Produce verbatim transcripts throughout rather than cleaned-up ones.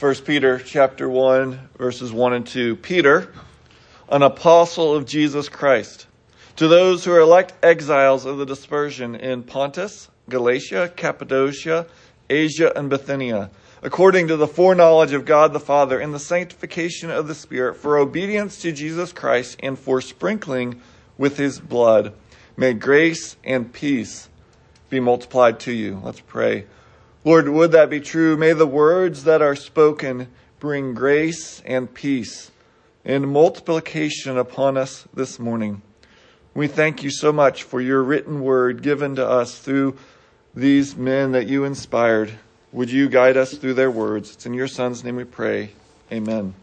First Peter chapter one, verses one and two. Peter, an apostle of Jesus Christ, to those who are elect exiles of the dispersion in Pontus, Galatia, Cappadocia, Asia, and Bithynia, according to the foreknowledge of God the Father and the sanctification of the Spirit, for obedience to Jesus Christ and for sprinkling with his blood, may grace and peace be multiplied to you. Let's pray. Lord, would that be true? May the words that are spoken bring grace and peace and multiplication upon us this morning. We thank you so much for your written word given to us through these men that you inspired. Would you guide us through their words? It's in your Son's name we pray. Amen.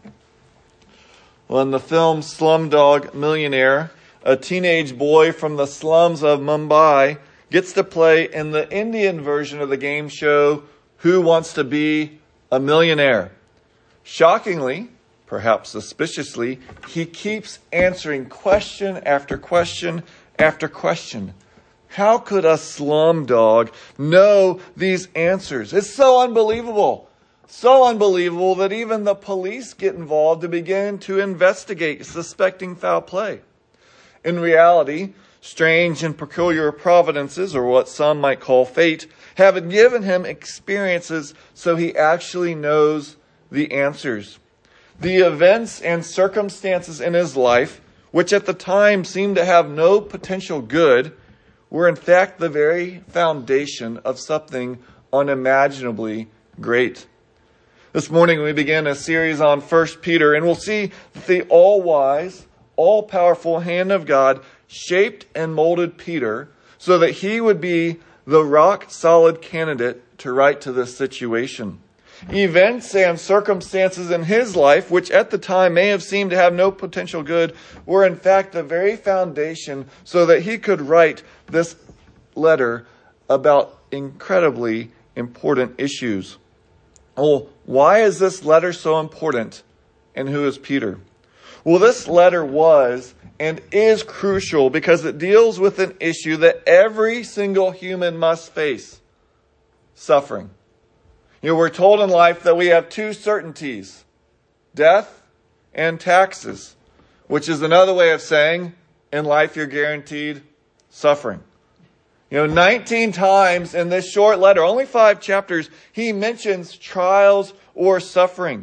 Well, in the film Slumdog Millionaire, a teenage boy from the slums of Mumbai gets to play in the Indian version of the game show, Who Wants to Be a Millionaire? Shockingly, perhaps suspiciously, he keeps answering question after question after question. How could a slum dog know these answers? It's so unbelievable. So unbelievable that even the police get involved to begin to investigate, suspecting foul play. In reality, strange and peculiar providences, or what some might call fate, have given him experiences so he actually knows the answers. The events and circumstances in his life, which at the time seemed to have no potential good, were in fact the very foundation of something unimaginably great. This morning we begin a series on First Peter, and we'll see that the all-wise, all-powerful hand of God shaped and molded Peter so that he would be the rock-solid candidate to write to this situation. Events and circumstances in his life, which at the time may have seemed to have no potential good, were in fact the very foundation so that he could write this letter about incredibly important issues. Well, why is this letter so important, and who is Peter? Well, this letter was and is crucial because it deals with an issue that every single human must face: suffering. You know, we're told in life that we have two certainties: death and taxes, which is another way of saying in life you're guaranteed suffering. You know, nineteen times in this short letter, only five chapters, he mentions trials or suffering.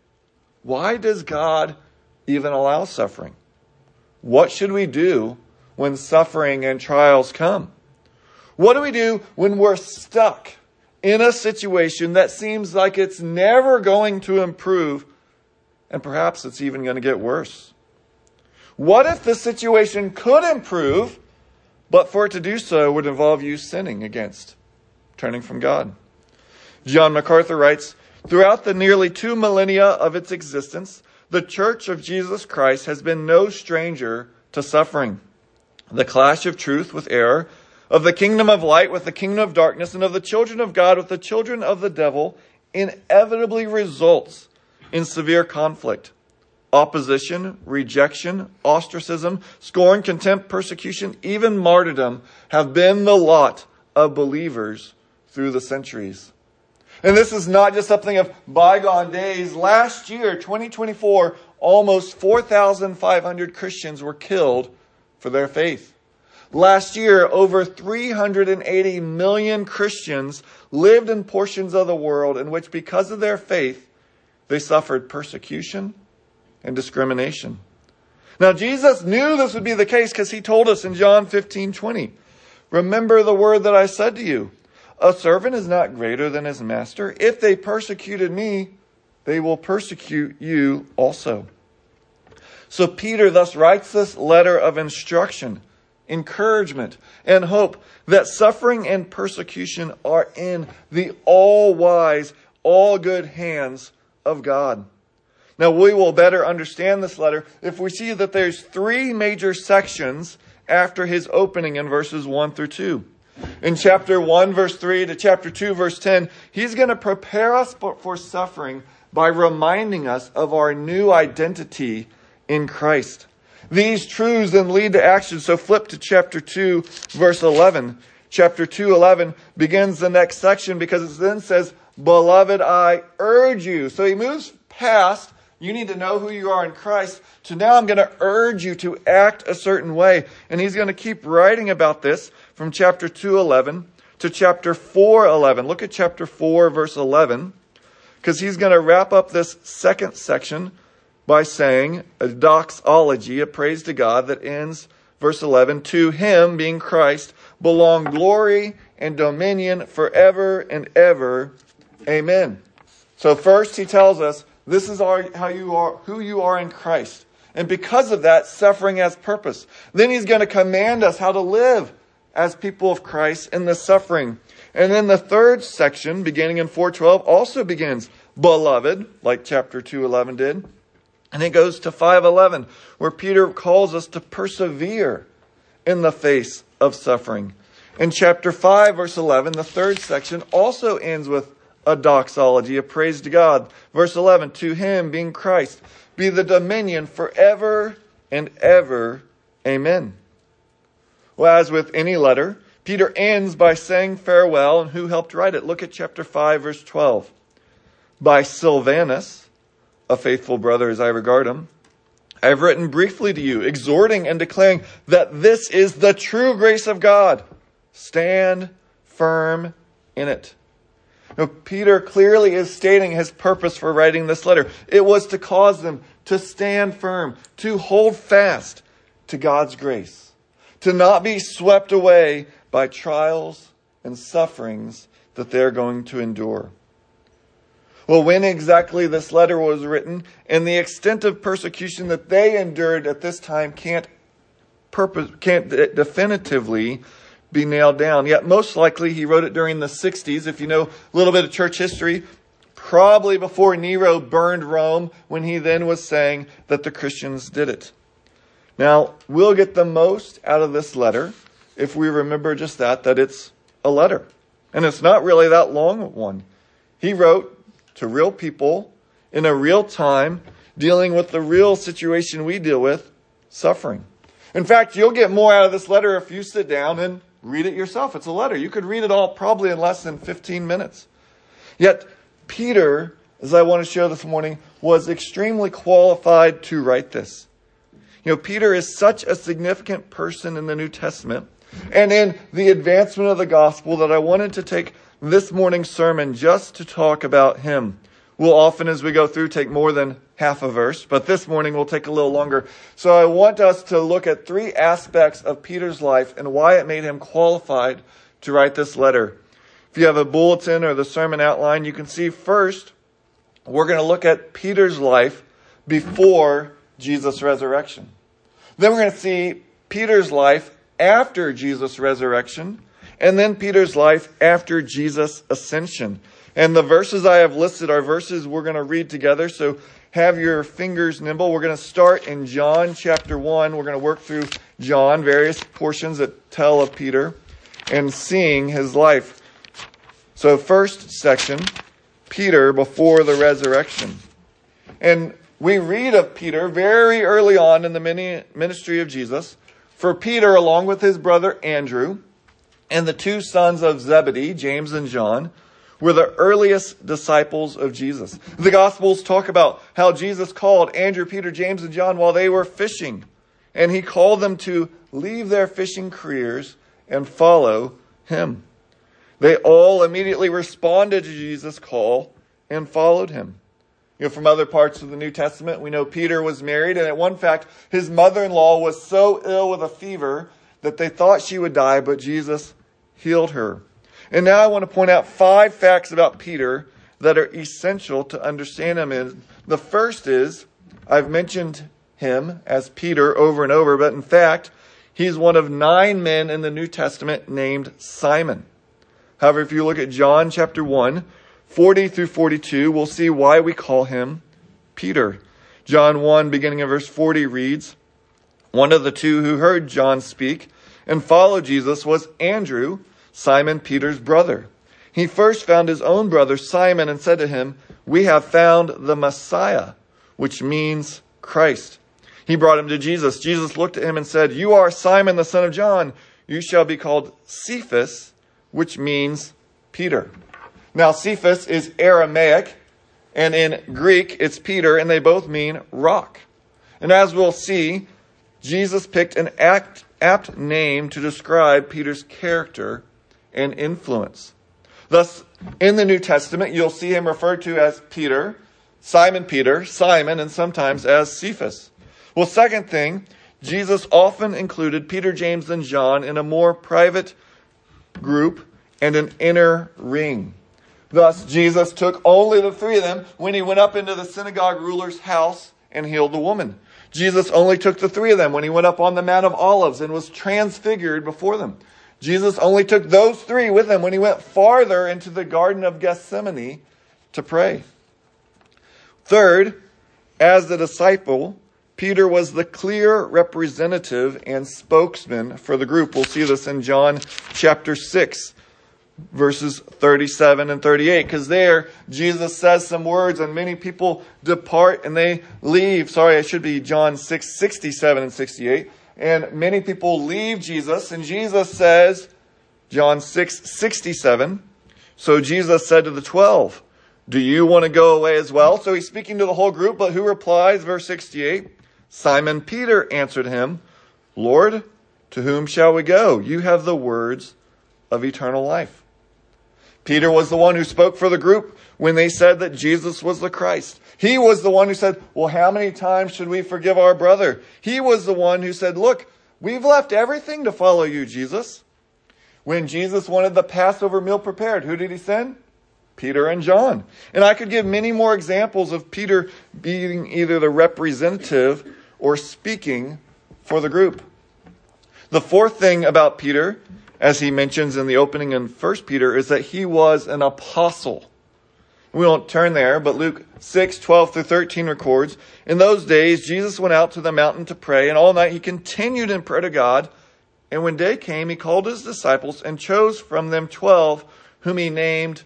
Why does God even allow suffering? What should we do when suffering and trials come? What do we do when we're stuck in a situation that seems like it's never going to improve, and perhaps it's even going to get worse? What if the situation could improve, but for it to do so would involve you sinning against, turning from God? John MacArthur writes, throughout the nearly two millennia of its existence, the Church of Jesus Christ has been no stranger to suffering. The clash of truth with error, of the kingdom of light with the kingdom of darkness, and of the children of God with the children of the devil, inevitably results in severe conflict. Opposition, rejection, ostracism, scorn, contempt, persecution, even martyrdom have been the lot of believers through the centuries. And this is not just something of bygone days. Last year, twenty twenty-four, almost four thousand five hundred Christians were killed for their faith. Last year, over three hundred eighty million Christians lived in portions of the world in which, because of their faith, they suffered persecution and discrimination. Now, Jesus knew this would be the case because he told us in John fifteen twenty, remember the word that I said to you, a servant is not greater than his master. If they persecuted me, they will persecute you also. So Peter thus writes this letter of instruction, encouragement, and hope that suffering and persecution are in the all-wise, all-good hands of God. Now, we will better understand this letter if we see that there's three major sections after his opening in verses one through two. In chapter one, verse three to chapter two, verse ten, he's going to prepare us for suffering by reminding us of our new identity in Christ. These truths then lead to action. So flip to chapter two, verse eleven. Chapter two, eleven begins the next section because it then says, Beloved, I urge you. So he moves past, you need to know who you are in Christ, to now I'm going to urge you to act a certain way. And he's going to keep writing about this from chapter two eleven to chapter four eleven. Look at chapter four, verse eleven, because he's going to wrap up this second section by saying a doxology, a praise to God, that ends verse eleven. To him, being Christ, belong glory and dominion forever and ever. Amen. So first he tells us this is our, how you are, who you are in Christ. And because of that, suffering has purpose. Then he's going to command us how to live as people of Christ in the suffering. And then the third section, beginning in four twelve, also begins, beloved, like chapter two eleven did. And it goes to five eleven, where Peter calls us to persevere in the face of suffering. In chapter five, verse eleven, the third section also ends with a doxology, a praise to God. Verse eleven, to him, being Christ, be the dominion forever and ever. Amen. Well, as with any letter, Peter ends by saying farewell, and who helped write it? Look at chapter five, verse twelve. By Silvanus, a faithful brother as I regard him, I have written briefly to you, exhorting and declaring that this is the true grace of God. Stand firm in it. Now, Peter clearly is stating his purpose for writing this letter. It was to cause them to stand firm, to hold fast to God's grace, to not be swept away by trials and sufferings that they're going to endure. Well, when exactly this letter was written and the extent of persecution that they endured at this time can't, purpose, can't definitively be nailed down. Yet most likely he wrote it during the sixties. If you know a little bit of church history, probably before Nero burned Rome, when he then was saying that the Christians did it. Now, we'll get the most out of this letter if we remember just that, that it's a letter. And it's not really that long of one. He wrote to real people in a real time, dealing with the real situation we deal with, suffering. In fact, you'll get more out of this letter if you sit down and read it yourself. It's a letter. You could read it all probably in less than fifteen minutes. Yet, Peter, as I want to show this morning, was extremely qualified to write this. You know, Peter is such a significant person in the New Testament and in the advancement of the gospel that I wanted to take this morning's sermon just to talk about him. We'll often, as we go through, take more than half a verse, but this morning we'll take a little longer. So I want us to look at three aspects of Peter's life and why it made him qualified to write this letter. If you have a bulletin or the sermon outline, you can see first, we're going to look at Peter's life before Jesus' resurrection. Then we're going to see Peter's life after Jesus' resurrection, and then Peter's life after Jesus' ascension. And the verses I have listed are verses we're going to read together, so have your fingers nimble. We're going to start in John chapter one. We're going to work through John, various portions that tell of Peter, and seeing his life. So first section, Peter before the resurrection. And we read of Peter very early on in the ministry of Jesus. For Peter, along with his brother Andrew, and the two sons of Zebedee, James and John, were the earliest disciples of Jesus. The Gospels talk about how Jesus called Andrew, Peter, James, and John while they were fishing. And he called them to leave their fishing careers and follow him. They all immediately responded to Jesus' call and followed him. You know, from other parts of the New Testament, we know Peter was married, and at one fact, his mother-in-law was so ill with a fever that they thought she would die, but Jesus healed her. And now I want to point out five facts about Peter that are essential to understand him. The first is, I've mentioned him as Peter over and over, but in fact, he's one of nine men in the New Testament named Simon. However, if you look at John chapter one, forty through forty-two, we'll see why we call him Peter. John one, beginning in verse forty, reads, one of the two who heard John speak and followed Jesus was Andrew, Simon Peter's brother. He first found his own brother Simon and said to him, we have found the Messiah, which means Christ. He brought him to Jesus. Jesus looked at him and said, you are Simon the son of John. You shall be called Cephas, which means Peter. Now, Cephas is Aramaic, and in Greek, it's Peter, and they both mean rock. And as we'll see, Jesus picked an apt, apt name to describe Peter's character and influence. Thus, in the New Testament, you'll see him referred to as Peter, Simon Peter, Simon, and sometimes as Cephas. Well, second thing, Jesus often included Peter, James, and John in a more private group and an inner ring. Thus, Jesus took only the three of them when he went up into the synagogue ruler's house and healed the woman. Jesus only took the three of them when he went up on the Mount of Olives and was transfigured before them. Jesus only took those three with him when he went farther into the Garden of Gethsemane to pray. Third, as the disciple, Peter was the clear representative and spokesman for the group. We'll see this in John chapter six, verses thirty-seven and thirty-eight, because there Jesus says some words and many people depart and they leave. Sorry, it should be John six, sixty-seven and sixty-eight. And many people leave Jesus, and Jesus says, John six, sixty-seven, so Jesus said to the twelve, do you want to go away as well? So he's speaking to the whole group, but who replies? Verse sixty-eight, Simon Peter answered him, Lord, to whom shall we go? You have the words of eternal life. Peter was the one who spoke for the group when they said that Jesus was the Christ. He was the one who said, well, how many times should we forgive our brother? He was the one who said, look, we've left everything to follow you, Jesus. When Jesus wanted the Passover meal prepared, who did he send? Peter and John. And I could give many more examples of Peter being either the representative or speaking for the group. The fourth thing about Peter, as he mentions in the opening in First Peter, is that he was an apostle. We won't turn there, but Luke six, twelve through thirteen records, in those days Jesus went out to the mountain to pray, and all night he continued in prayer to God. And when day came, he called his disciples and chose from them twelve, whom he named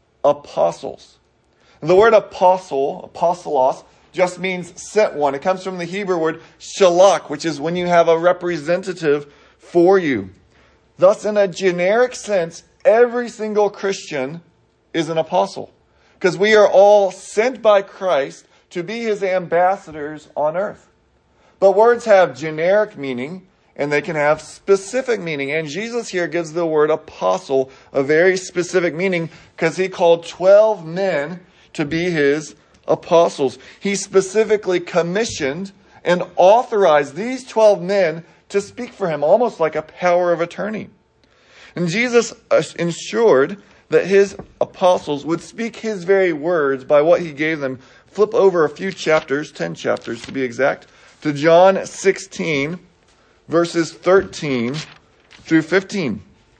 apostles. The word apostle, apostolos, just means sent one. It comes from the Hebrew word shalach, which is when you have a representative for you. Thus, in a generic sense, every single Christian is an apostle, because we are all sent by Christ to be his ambassadors on earth. But words have generic meaning, and they can have specific meaning. And Jesus here gives the word apostle a very specific meaning, because he called twelve men to be his apostles. He specifically commissioned and authorized these twelve men to speak for him, almost like a power of attorney. And Jesus ensured that his apostles would speak his very words by what he gave them. Flip over a few chapters, ten chapters to be exact, to John sixteen, verses thirteen through fifteen.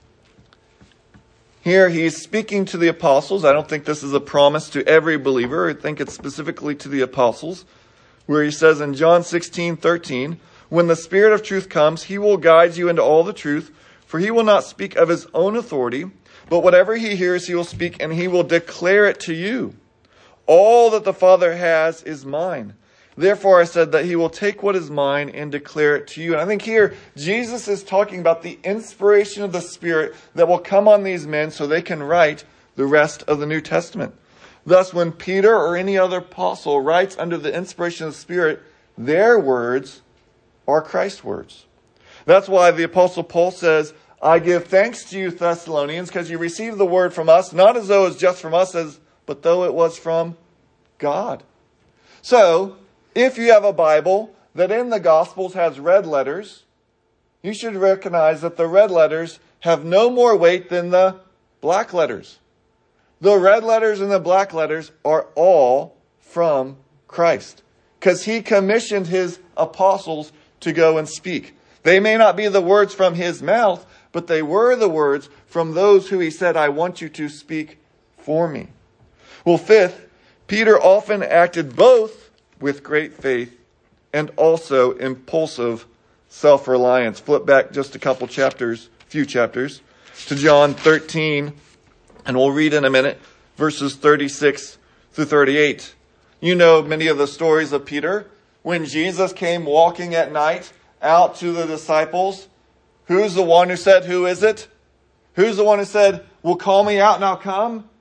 Here he's speaking to the apostles. I don't think this is a promise to every believer. I think it's specifically to the apostles, where he says in John sixteen, thirteen, when the Spirit of truth comes, he will guide you into all the truth, for he will not speak of his own authority, but whatever he hears he will speak, and he will declare it to you. All that the Father has is mine. Therefore I said that he will take what is mine and declare it to you. And I think here Jesus is talking about the inspiration of the Spirit that will come on these men so they can write the rest of the New Testament. Thus, when Peter or any other apostle writes under the inspiration of the Spirit, their words are Christ's words. That's why the Apostle Paul says, I give thanks to you, Thessalonians, because you received the word from us, not as though it was just from us, as but though it was from God. So, if you have a Bible that in the Gospels has red letters, you should recognize that the red letters have no more weight than the black letters. The red letters and the black letters are all from Christ, because he commissioned his apostles to go and speak. They may not be the words from his mouth, but they were the words from those who he said, I want you to speak for me. Well, fifth, Peter often acted both with great faith and also impulsive self-reliance. Flip back just a couple chapters, few chapters, to John thirteen, and we'll read in a minute, verses thirty-six through thirty-eight. You know many of the stories of Peter. When Jesus came walking at night out to the disciples, who's the one who said, who is it? Who's the one who said, well, call me out and I'll come?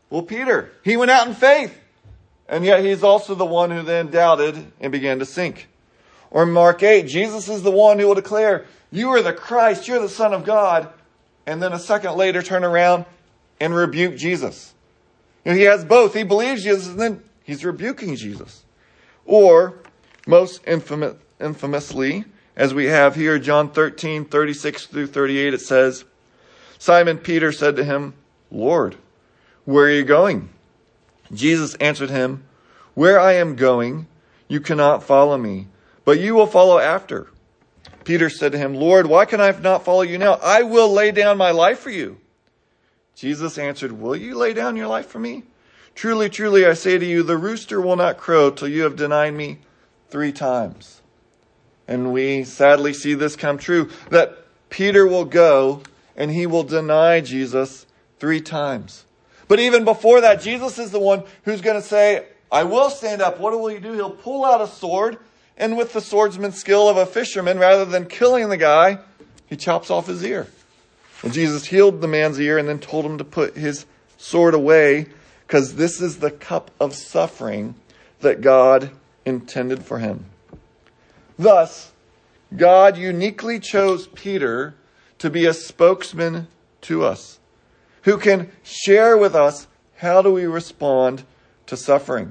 Well, Peter, he went out in faith. And yet he's also the one who then doubted and began to sink. Or in Mark eight, Jesus is the one who will declare, you are the Christ, you're the Son of God. And then a second later turn around and rebuke Jesus. You know, he has both. He believes Jesus and then he's rebuking Jesus. Or, most infamous, infamously, as we have here, John thirteen, thirty-six through thirty-eight, it says, Simon Peter said to him, Lord, where are you going? Jesus answered him, where I am going, you cannot follow me, but you will follow after. Peter said to him, Lord, why can I not follow you now? I will lay down my life for you. Jesus answered, will you lay down your life for me? Truly, truly, I say to you, the rooster will not crow till you have denied me three times. And we sadly see this come true, that Peter will go and he will deny Jesus three times. But even before that, Jesus is the one who's going to say, I will stand up. What will he do? He'll pull out a sword, and with the swordsman's skill of a fisherman, rather than killing the guy, he chops off his ear. And Jesus healed the man's ear and then told him to put his sword away, because this is the cup of suffering that God intended for him. Thus, God uniquely chose Peter to be a spokesman to us, who can share with us how do we respond to suffering.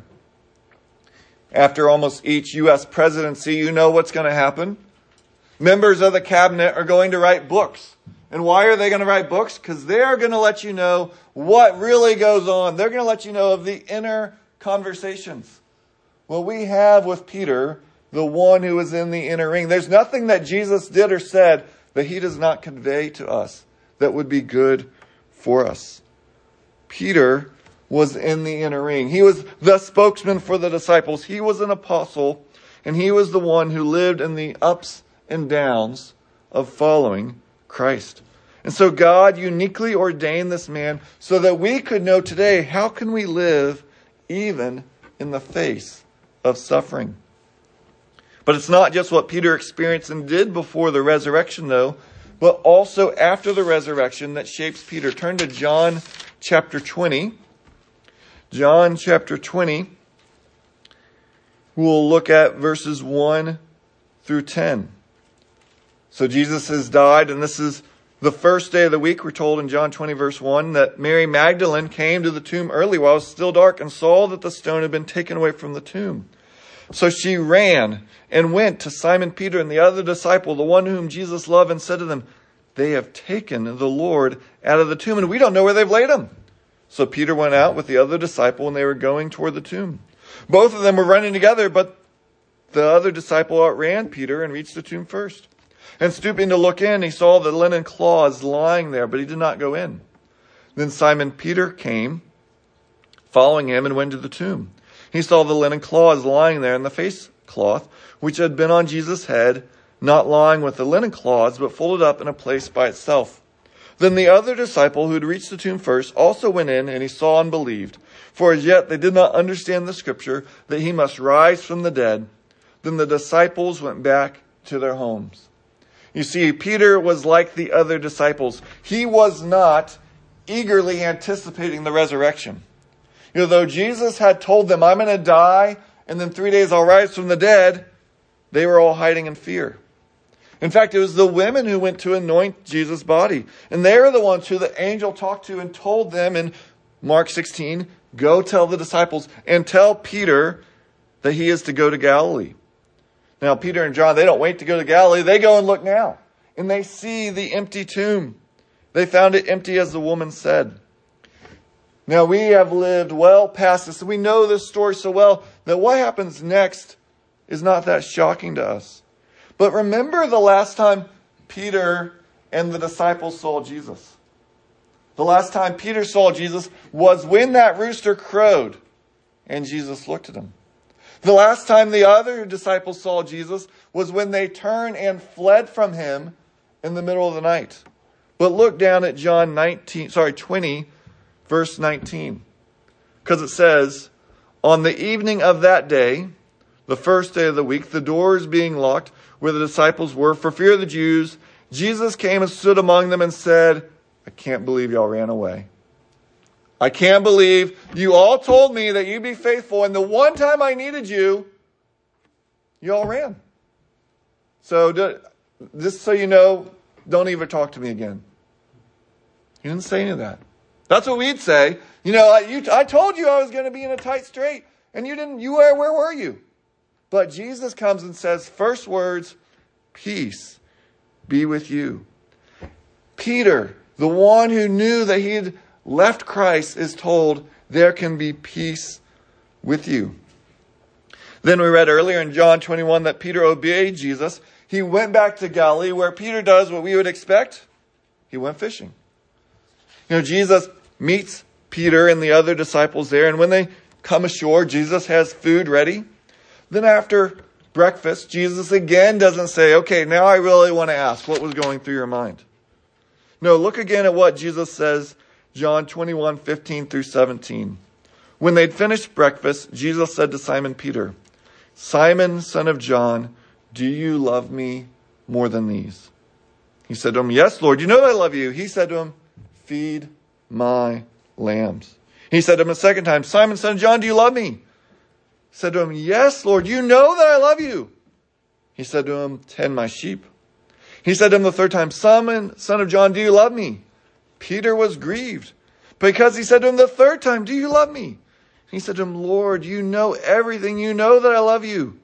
After almost each U S presidency, you know what's going to happen. Members of the cabinet are going to write books. And why are they going to write books? Because they're going to let you know what really goes on. They're going to let you know of the inner conversations. Well, we have with Peter, the one who is in the inner ring. There's nothing that Jesus did or said that he does not convey to us that would be good for us. Peter was in the inner ring. He was the spokesman for the disciples. He was an apostle, and he was the one who lived in the ups and downs of following Christ. And so God uniquely ordained this man so that we could know today, how can we live even in the face of suffering? But it's not just what Peter experienced and did before the resurrection, though, but also after the resurrection that shapes Peter. Turn to John chapter twenty. John chapter twenty. We'll look at verses one through ten. So Jesus has died, and this is the first day of the week. We're told in John twenty, verse one, that Mary Magdalene came to the tomb early while it was still dark and saw that the stone had been taken away from the tomb. So she ran and went to Simon Peter and the other disciple, the one whom Jesus loved, and said to them, they have taken the Lord out of the tomb, and we don't know where they've laid him. So Peter went out with the other disciple, and they were going toward the tomb. Both of them were running together, but the other disciple outran Peter and reached the tomb first. And stooping to look in, he saw the linen cloths lying there, but he did not go in. Then Simon Peter came, following him, and went to the tomb. He saw the linen cloths lying there, and the face cloth, which had been on Jesus' head, not lying with the linen cloths, but folded up in a place by itself. Then the other disciple who had reached the tomb first also went in, and he saw and believed. For as yet they did not understand the scripture that he must rise from the dead. Then the disciples went back to their homes. You see, Peter was like the other disciples. He was not eagerly anticipating the resurrection. You know, though Jesus had told them, I'm going to die, and then three days I'll rise from the dead, they were all hiding in fear. In fact, it was the women who went to anoint Jesus' body. And they are the ones who the angel talked to and told them in Mark sixteen, go tell the disciples and tell Peter that he is to go to Galilee. Now, Peter and John, they don't wait to go to Galilee. They go and look now. And they see the empty tomb. They found it empty as the woman said. Now, we have lived well past this. We know this story so well that what happens next is not that shocking to us. But remember the last time Peter and the disciples saw Jesus. The last time Peter saw Jesus was when that rooster crowed and Jesus looked at him. The last time the other disciples saw Jesus was when they turned and fled from him in the middle of the night. But look down at John nineteen, sorry, twenty, verse nineteen. Because it says, on the evening of that day, the first day of the week, the doors being locked where the disciples were for fear of the Jews, Jesus came and stood among them and said, I can't believe y'all ran away. I can't believe you all told me that you'd be faithful, and the one time I needed you, you all ran. So do, just so you know, don't even talk to me again. He didn't say any of that. That's what we'd say. You know, I, you, I told you I was going to be in a tight strait, and you didn't. You were, where were you? But Jesus comes and says, first words, peace be with you. Peter, the one who knew that he had left Christ, is told there can be peace with you. Then we read earlier in John twenty-one that Peter obeyed Jesus. He went back to Galilee, where Peter does what we would expect. He went fishing. You know, Jesus meets Peter and the other disciples there, and when they come ashore, Jesus has food ready. Then after breakfast, Jesus again doesn't say, okay, now I really want to ask what was going through your mind. No, look again at what Jesus says, John twenty-one, fifteen through seventeen. When they'd finished breakfast, Jesus said to Simon Peter, Simon, son of John, do you love me more than these? He said to him, yes, Lord, you know that I love you. He said to him, feed my lambs. He said to him a second time, Simon, son of John, do you love me? He said to him, yes, Lord, you know that I love you. He said to him, tend my sheep. He said to him the third time, Simon, son of John, do you love me? Peter was grieved because he said to him the third time, do you love me? He said to him, Lord, you know everything. You know that I love you.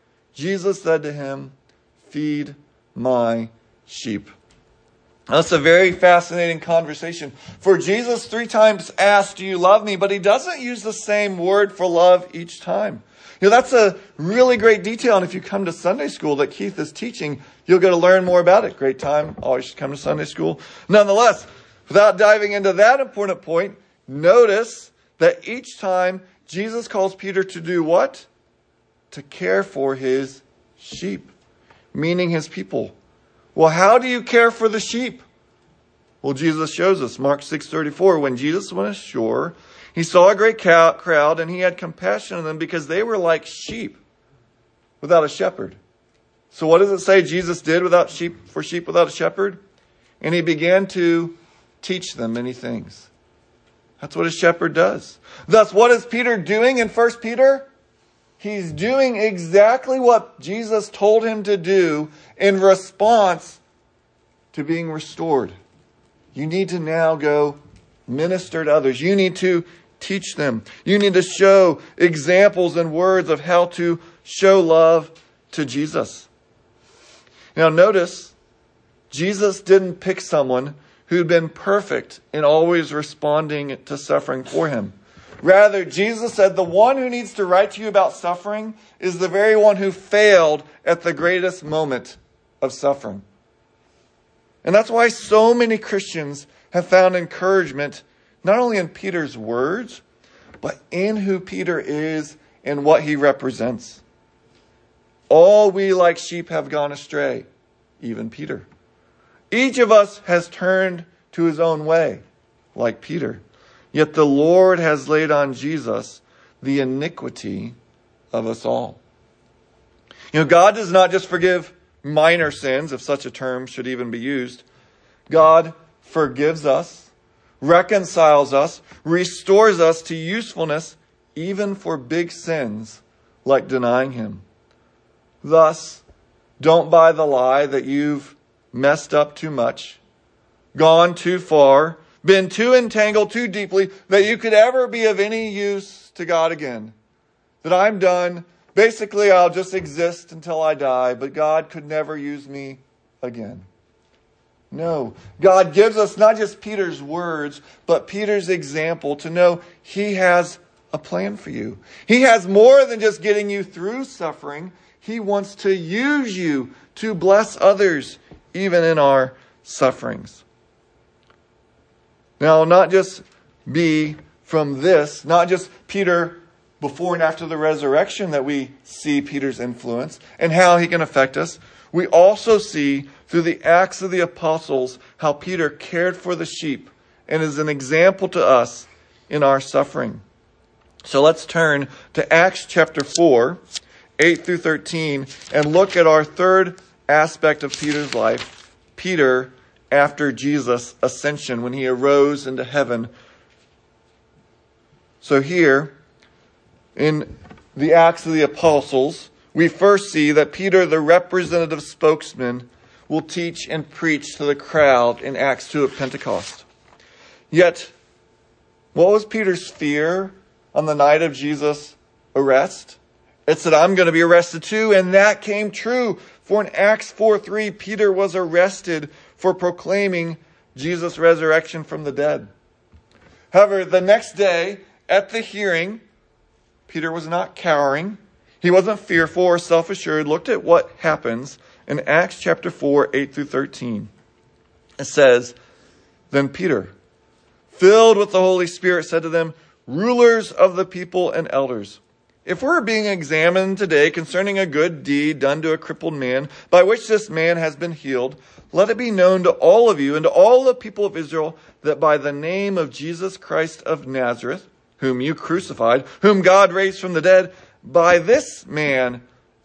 Jesus said to him, feed my sheep. That's a very fascinating conversation. For Jesus three times asked, do you love me? But he doesn't use the same word for love each time. You know, that's a really great detail. And if you come to Sunday school that Keith is teaching, you'll get to learn more about it. Great time. Always come to Sunday school. Nonetheless, without diving into that important point, notice that each time Jesus calls Peter to do what? To care for his sheep, meaning his people. Well, how do you care for the sheep? Well, Jesus shows us. Mark six thirty-four, when Jesus went ashore, he saw a great crowd and he had compassion on them because they were like sheep without a shepherd. So what does it say Jesus did without sheep for sheep without a shepherd? And he began to teach them many things. That's what a shepherd does. Thus, what is Peter doing in First Peter? He's doing exactly what Jesus told him to do in response to being restored. You need to now go minister to others. You need to teach them. You need to show examples and words of how to show love to Jesus. Now notice, Jesus didn't pick someone who'd been perfect in always responding to suffering for him. Rather, Jesus said the one who needs to write to you about suffering is the very one who failed at the greatest moment of suffering. And that's why so many Christians have found encouragement not only in Peter's words, but in who Peter is and what he represents. All we like sheep have gone astray, even Peter. Each of us has turned to his own way, like Peter. Yet the Lord has laid on Jesus the iniquity of us all. You know, God does not just forgive minor sins, if such a term should even be used. God forgives us, reconciles us, restores us to usefulness, even for big sins like denying him. Thus, don't buy the lie that you've messed up too much, gone too far, been too entangled too deeply that you could ever be of any use to God again. That I'm done. Basically, I'll just exist until I die, but God could never use me again. No. God gives us not just Peter's words, but Peter's example to know he has a plan for you. He has more than just getting you through suffering. He wants to use you to bless others, even in our sufferings. Now, not just be from this, not just Peter before and after the resurrection that we see Peter's influence and how he can affect us. We also see through the Acts of the Apostles how Peter cared for the sheep and is an example to us in our suffering. So let's turn to Acts chapter four, eight through thirteen, and look at our third aspect of Peter's life, Peter after Jesus' ascension, when he arose into heaven So here, in the Acts of the Apostles, we first see that Peter, the representative spokesman, will teach and preach to the crowd in Acts two at Pentecost. Yet, what was Peter's fear on the night of Jesus' arrest? It said, I'm going to be arrested too, and that came true. For in Acts four three, Peter was arrested for proclaiming Jesus' resurrection from the dead. However, the next day, at the hearing, Peter was not cowering. He wasn't fearful or self-assured. Looked at what happens in Acts chapter four, eight through thirteen. It says, Then Peter, filled with the Holy Spirit, said to them, Rulers of the people and elders, if we're being examined today concerning a good deed done to a crippled man, by which this man has been healed, let it be known to all of you and to all the people of Israel that by the name of Jesus Christ of Nazareth, whom you crucified, whom God raised from the dead, by this man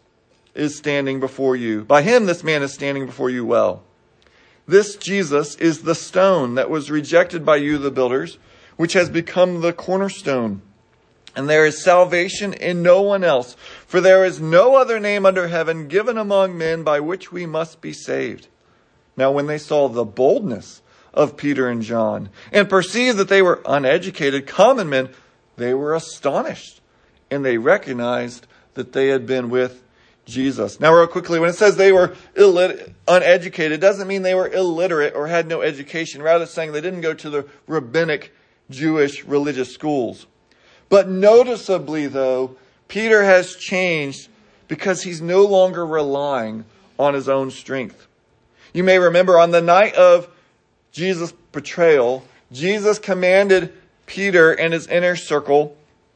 is standing before you. By him this man is standing before you well. This Jesus is the stone that was rejected by you, the builders, which has become the cornerstone. And there is salvation in no one else, for there is no other name under heaven given among men by which we must be saved. Now when they saw the boldness of Peter and John, and perceived that they were uneducated, common men, they were astonished, and they recognized that they had been with Jesus. Now real quickly, when it says they were illit- uneducated, it doesn't mean they were illiterate or had no education. Rather, it's saying they didn't go to the rabbinic Jewish religious schools. But noticeably, though, Peter has changed because he's no longer relying on his own strength. You may remember on the night of Jesus' betrayal, Jesus commanded Peter and his inner circle,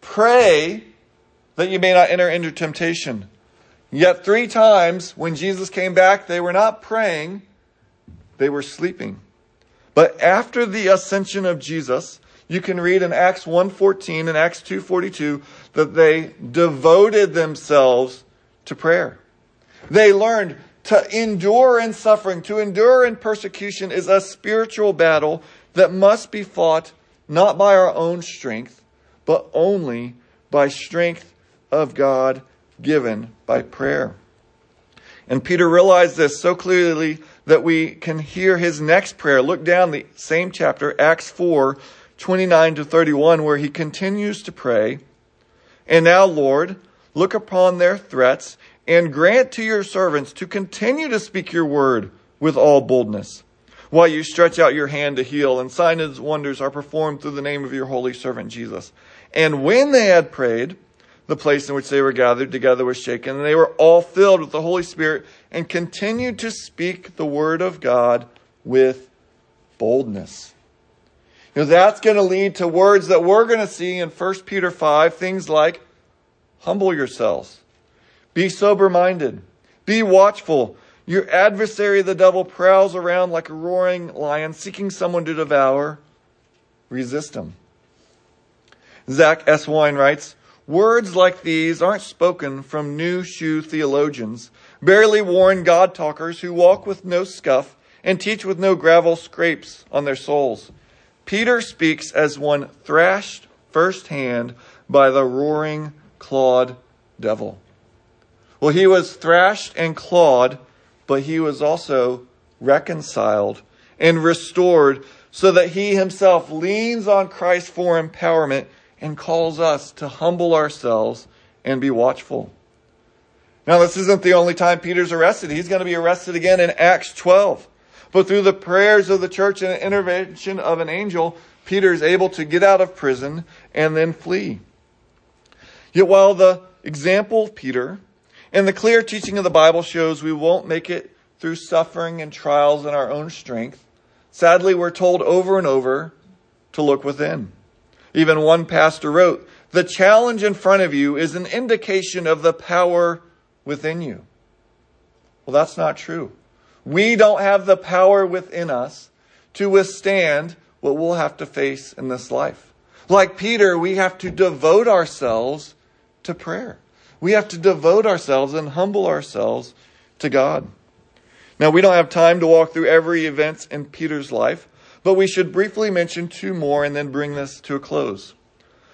pray that you may not enter into temptation. Yet three times when Jesus came back, they were not praying, they were sleeping. But after the ascension of Jesus, you can read in Acts one fourteen and Acts two forty-two that they devoted themselves to prayer. They learned to endure in suffering, to endure in persecution is a spiritual battle that must be fought not by our own strength, but only by strength of God given by prayer. And Peter realized this so clearly that we can hear his next prayer. Look down the same chapter, Acts four, twenty-nine to thirty-one, where he continues to pray. And now, Lord, look upon their threats and grant to your servants to continue to speak your word with all boldness, while you stretch out your hand to heal, and signs and wonders are performed through the name of your holy servant Jesus. And when they had prayed, the place in which they were gathered together was shaken, and they were all filled with the Holy Spirit and continued to speak the word of God with boldness. You know, that's going to lead to words that we're going to see in First Peter five, things like, humble yourselves, be sober-minded, be watchful. Your adversary, the devil, prowls around like a roaring lion, seeking someone to devour. Resist him. Zach S. Wine writes, words like these aren't spoken from new shoe theologians, barely worn God talkers who walk with no scuff and teach with no gravel scrapes on their soles. Peter speaks as one thrashed firsthand by the roaring, clawed devil. Well, he was thrashed and clawed, but he was also reconciled and restored so that he himself leans on Christ for empowerment and calls us to humble ourselves and be watchful. Now, this isn't the only time Peter's arrested. He's going to be arrested again in Acts twelve. But through the prayers of the church and the intervention of an angel, Peter is able to get out of prison and then flee. Yet while the example of Peter and the clear teaching of the Bible shows we won't make it through suffering and trials in our own strength, sadly we're told over and over to look within. Even one pastor wrote, the challenge in front of you is an indication of the power within you. Well, that's not true. We don't have the power within us to withstand what we'll have to face in this life. Like Peter, we have to devote ourselves to prayer. We have to devote ourselves and humble ourselves to God. Now, we don't have time to walk through every event in Peter's life, but we should briefly mention two more and then bring this to a close.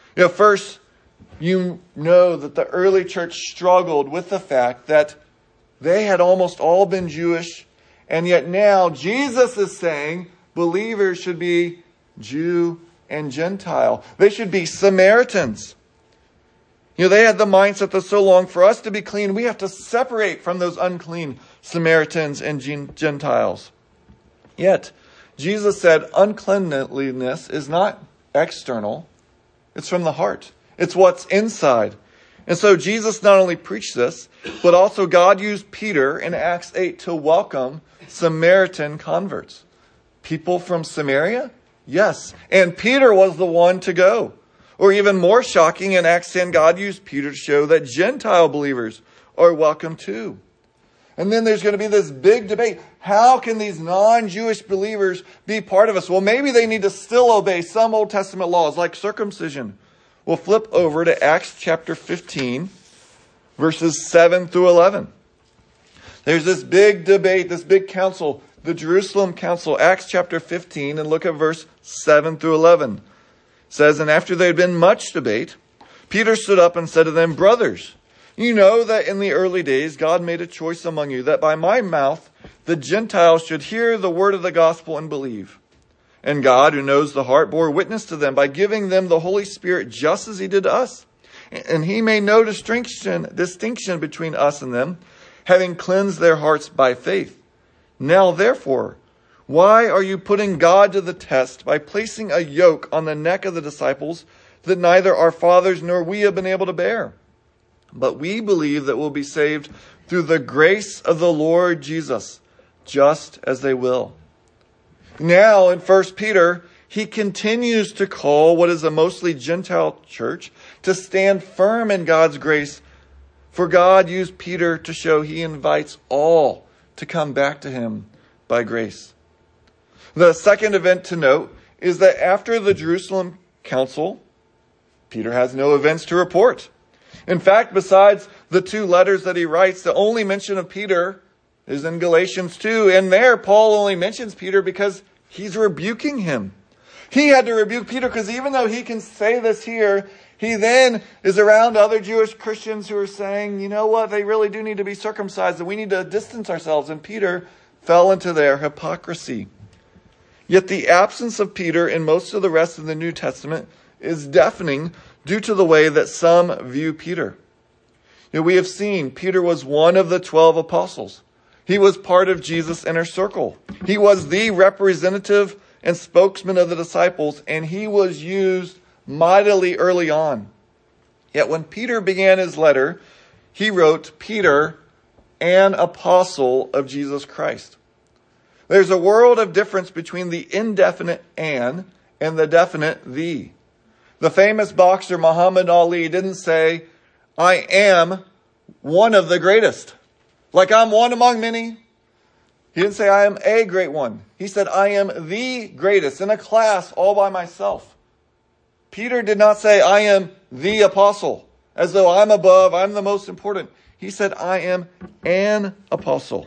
You know, first, you know that the early church struggled with the fact that they had almost all been Jewish, and yet now Jesus is saying believers should be Jew and Gentile. They should be Samaritans. You know, they had the mindset that so long for us to be clean, we have to separate from those unclean Samaritans and Gentiles. Yet, Jesus said uncleanliness is not external, it's from the heart. It's what's inside. And so Jesus not only preached this, but also God used Peter in Acts eight to welcome Samaritan converts. People from Samaria? Yes. And Peter was the one to go. Or even more shocking, in Acts ten, God used Peter to show that Gentile believers are welcome too. And then there's going to be this big debate. How can these non-Jewish believers be part of us? Well, maybe they need to still obey some Old Testament laws like circumcision. We'll flip over to Acts chapter fifteen, verses seven through eleven. There's this big debate, this big council, the Jerusalem Council, Acts chapter fifteen, and look at verse seven through eleven. It says, and after there had been much debate, Peter stood up and said to them, brothers, you know that in the early days God made a choice among you that by my mouth the Gentiles should hear the word of the gospel and believe. And God, who knows the heart, bore witness to them by giving them the Holy Spirit just as he did to us. And he made no distinction, distinction between us and them, having cleansed their hearts by faith. Now therefore, why are you putting God to the test by placing a yoke on the neck of the disciples that neither our fathers nor we have been able to bear? But we believe that we'll be saved through the grace of the Lord Jesus, just as they will. Now in First Peter, he continues to call what is a mostly Gentile church to stand firm in God's grace. For God used Peter to show he invites all to come back to him by grace. The second event to note is that after the Jerusalem Council, Peter has no events to report. In fact, besides the two letters that he writes, the only mention of Peter is in Galatians two. And there, Paul only mentions Peter because he's rebuking him. He had to rebuke Peter because even though he can say this here, he then is around other Jewish Christians who are saying, you know what, they really do need to be circumcised and we need to distance ourselves. And Peter fell into their hypocrisy. Yet the absence of Peter in most of the rest of the New Testament is deafening due to the way that some view Peter. You know, we have seen Peter was one of the twelve apostles. He was part of Jesus' inner circle. He was the representative and spokesman of the disciples, and he was used mightily early on. Yet when Peter began his letter, he wrote, Peter, an apostle of Jesus Christ. There's a world of difference between the indefinite an and the definite the. The famous boxer Muhammad Ali didn't say, I am one of the greatest. Like I'm one among many. He didn't say I am a great one. He said I am the greatest in a class all by myself. Peter did not say I am the apostle, as though I'm above, I'm the most important. He said I am an apostle.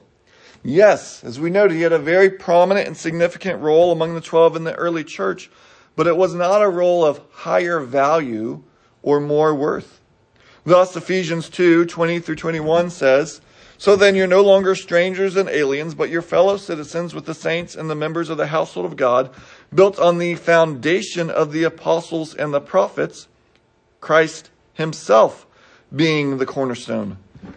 Yes, as we noted, he had a very prominent and significant role among the twelve in the early church, but it was not a role of higher value or more worth. Thus, Ephesians two, twenty through twenty-one says, so then you're no longer strangers and aliens, but you're fellow citizens with the saints and the members of the household of God, built on the foundation of the apostles and the prophets, Christ himself being the cornerstone.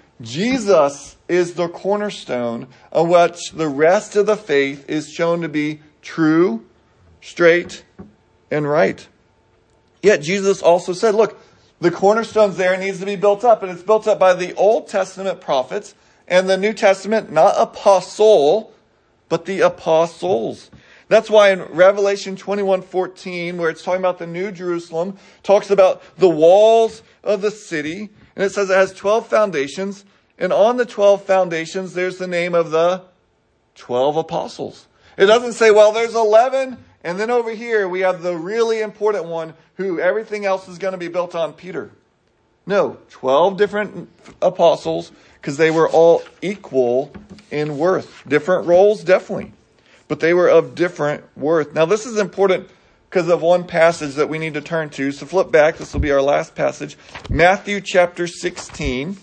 Jesus is the cornerstone on which the rest of the faith is shown to be true, straight, and right. Yet Jesus also said, look, the cornerstone's there, it needs to be built up, and it's built up by the Old Testament prophets and the New Testament, not apostle, but the apostles. That's why in Revelation twenty-one fourteen, where it's talking about the New Jerusalem, talks about the walls of the city, and it says it has twelve foundations, and on the twelve foundations, there's the name of the twelve apostles. It doesn't say, well, there's eleven, and then over here we have the really important one who everything else is going to be built on, Peter. No, twelve different apostles, because they were all equal in worth. Different roles, definitely, but they were of different worth. Now, this is important because of one passage that we need to turn to. So flip back. This will be our last passage. Matthew chapter sixteen.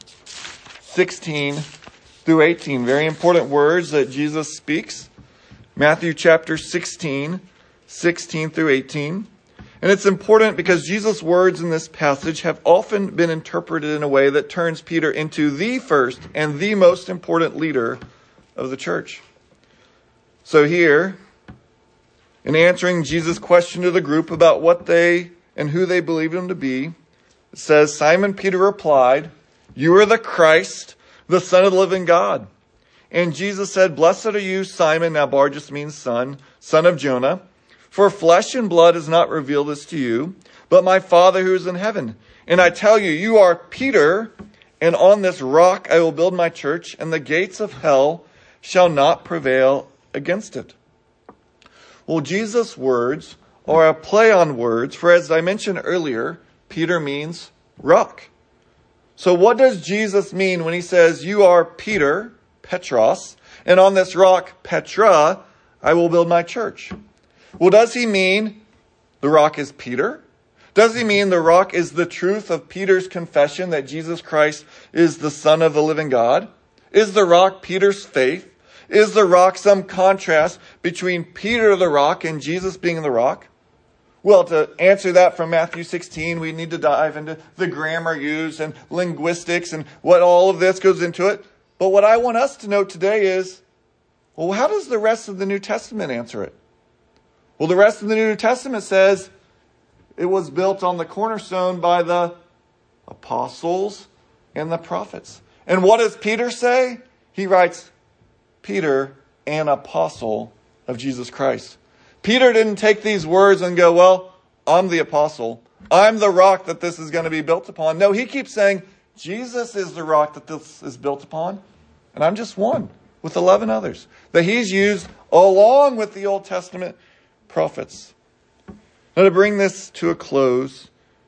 sixteen through eighteen. Very important words that Jesus speaks. Matthew chapter sixteen. sixteen through eighteen. And it's important because Jesus' words in this passage have often been interpreted in a way that turns Peter into the first and the most important leader of the church. So here, in answering Jesus' question to the group about what they and who they believed him to be, it says, Simon Peter replied, "You are the Christ, the Son of the living God." And Jesus said, "Blessed are you, Simon," now Bar just means son, son of Jonah, "for flesh and blood has not revealed this to you, but my Father who is in heaven. And I tell you, you are Peter, and on this rock I will build my church, and the gates of hell shall not prevail against it." Well, Jesus' words are a play on words, for as I mentioned earlier, Peter means rock. So what does Jesus mean when he says, "You are Peter," Petros, "and on this rock, Petra, I will build my church"? Well, does he mean the rock is Peter? Does he mean the rock is the truth of Peter's confession that Jesus Christ is the Son of the living God? Is the rock Peter's faith? Is the rock some contrast between Peter the rock and Jesus being the rock? Well, to answer that from Matthew sixteen, we need to dive into the grammar used and linguistics and what all of this goes into it. But what I want us to know today is, well, how does the rest of the New Testament answer it? Well, the rest of the New Testament says it was built on the cornerstone by the apostles and the prophets. And what does Peter say? He writes, Peter, an apostle of Jesus Christ. Peter didn't take these words and go, well, I'm the apostle. I'm the rock that this is going to be built upon. No, he keeps saying, Jesus is the rock that this is built upon. And I'm just one with eleven others that he's used along with the Old Testament prophets. Now, to bring this to a close,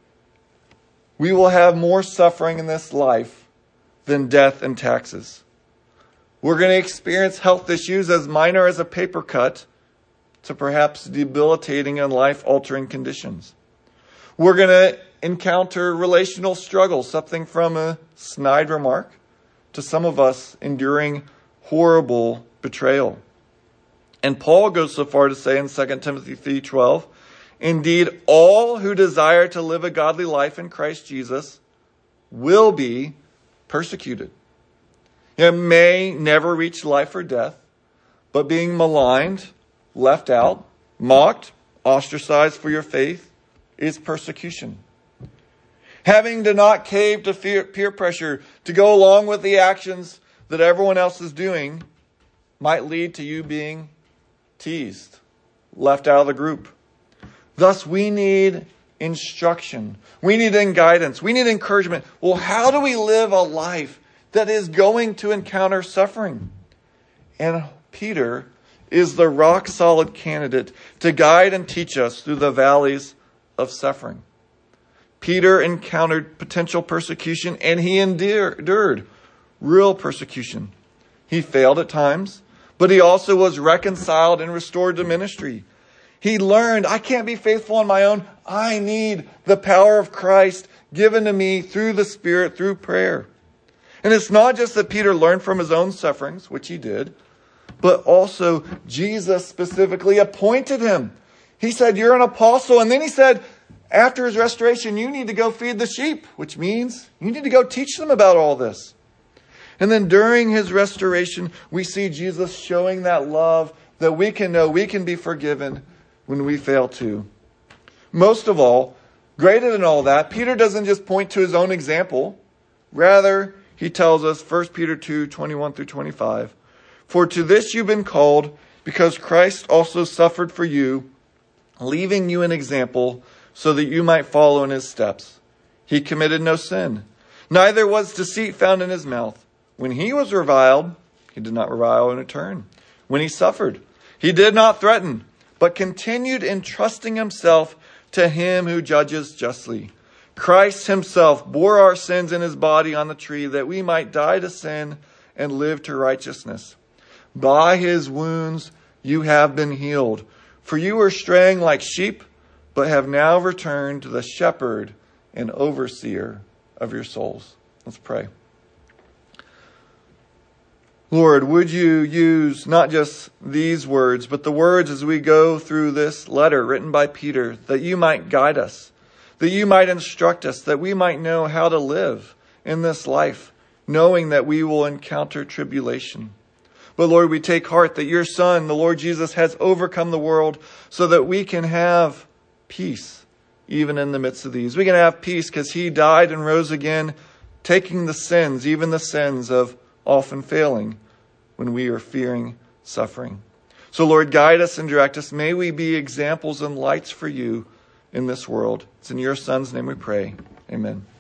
we will have more suffering in this life than death and taxes. We're going to experience health issues as minor as a paper cut to perhaps debilitating and life-altering conditions. We're going to encounter relational struggles, something from a snide remark to some of us enduring horrible betrayal. And Paul goes so far to say in Second Timothy three twelve, "Indeed, all who desire to live a godly life in Christ Jesus will be persecuted." It may never reach life or death, but being maligned, left out, mocked, ostracized for your faith is persecution. Having to not cave to fear, peer pressure, to go along with the actions that everyone else is doing, might lead to you being teased, left out of the group. Thus, we need instruction. We need guidance. We need encouragement. Well, how do we live a life that is going to encounter suffering? And Peter is the rock-solid candidate to guide and teach us through the valleys of suffering. Peter encountered potential persecution, and he endured real persecution. He failed at times, but he also was reconciled and restored to ministry. He learned, I can't be faithful on my own. I need the power of Christ given to me through the Spirit, through prayer. And it's not just that Peter learned from his own sufferings, which he did, but also Jesus specifically appointed him. He said, you're an apostle. And then he said, after his restoration, you need to go feed the sheep, which means you need to go teach them about all this. And then during his restoration, we see Jesus showing that love that we can know we can be forgiven when we fail too. Most of all, greater than all that, Peter doesn't just point to his own example. Rather, he tells us, First Peter two, twenty-one through twenty-five, "For to this you've been called, because Christ also suffered for you, leaving you an example, so that you might follow in his steps. He committed no sin, neither was deceit found in his mouth. When he was reviled, he did not revile in return. When he suffered, he did not threaten, but continued entrusting himself to him who judges justly. Christ himself bore our sins in his body on the tree, that we might die to sin and live to righteousness. By his wounds you have been healed, For you were straying like sheep, but have now returned to the shepherd and overseer of your souls. Let's pray. Lord, would you use not just these words, but the words as we go through this letter written by Peter, that you might guide us, that you might instruct us, that we might know how to live in this life, knowing that we will encounter tribulation. But Lord, we take heart that your Son, the Lord Jesus, has overcome the world so that we can have peace even in the midst of these. We can have peace because he died and rose again, taking the sins, even the sins of often failing when we are fearing suffering. So Lord, guide us and direct us. May we be examples and lights for you in this world. It's in your Son's name we pray. Amen.